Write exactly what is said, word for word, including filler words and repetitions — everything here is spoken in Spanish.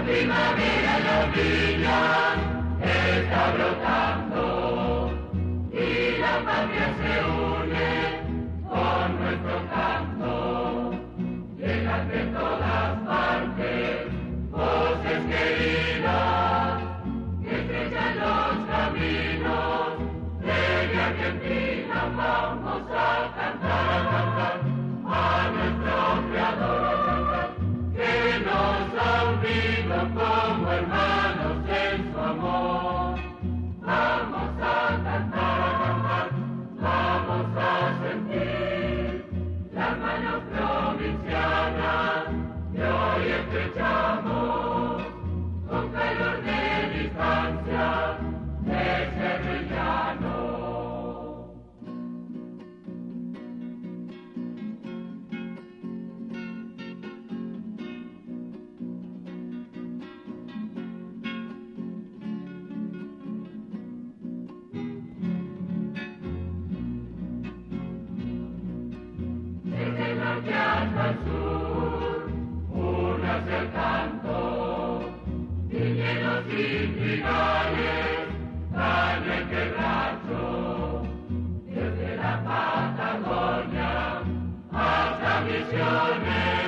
primavera en las viñas está brotando y la patria se une con nuestro canto. Llegan de todas partes voces queridas que estrechan los caminos de mi Argentina. Vamos a cantar, a cantar a nuestro creador, que nos ha unido como hermanos en su amor. Vamos a cantar, a cantar, vamos a sentir las manos provincianas que hoy estrechamos con calor de distancia de cerro y llano. Desde el norte hasta el sur, una hacia el canto, viñedos y trigales, caña y quebracho, desde la Patagonia hasta Misiones.